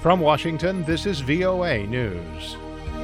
From Washington, this is VOA News.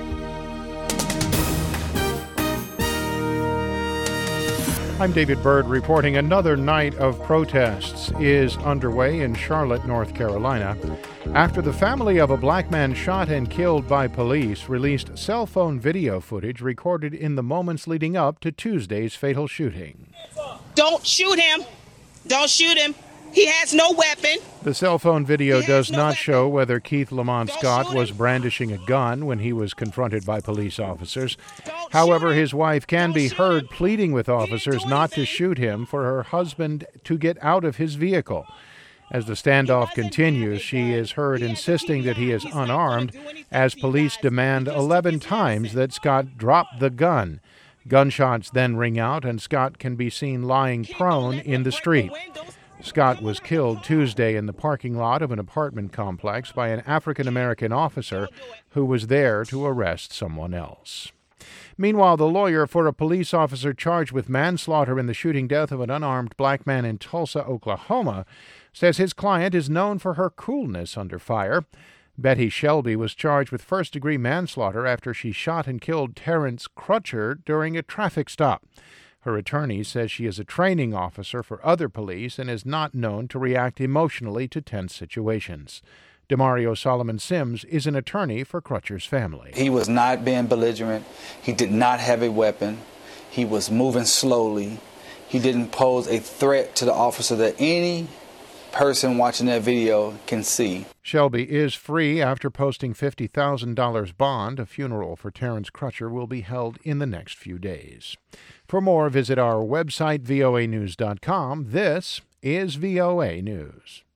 I'm David Byrd reporting. Another night of protests is underway in Charlotte, North Carolina, after the family of a black man shot and killed by police released cell phone video footage recorded in the moments leading up to Tuesday's fatal shooting. Don't shoot him. Don't shoot him. He has no weapon. The cell phone video does not show whether Keith Lamont Scott was brandishing a gun when he was confronted by police officers. However, his wife can be heard pleading with officers not to shoot him for her husband to get out of his vehicle. As the standoff continues, she is heard insisting that he is unarmed as police demand 11 times that Scott drop the gun. Gunshots then ring out and Scott can be seen lying prone in the street. Scott was killed Tuesday in the parking lot of an apartment complex by an African-American officer who was there to arrest someone else. Meanwhile, the lawyer for a police officer charged with manslaughter in the shooting death of an unarmed black man in Tulsa, Oklahoma, says his client is known for her coolness under fire. Betty Shelby was charged with first-degree manslaughter after she shot and killed Terrence Crutcher during a traffic stop. Her attorney says she is a training officer for other police and is not known to react emotionally to tense situations. Demario Solomon Sims is an attorney for Crutcher's family. He was not being belligerent. He did not have a weapon. He was moving slowly. He didn't pose a threat to the officer that any person watching that video can see. Shelby is free after posting $50,000 bond. A funeral for Terrence Crutcher will be held in the next few days. For more, visit our website, voanews.com. This is VOA News.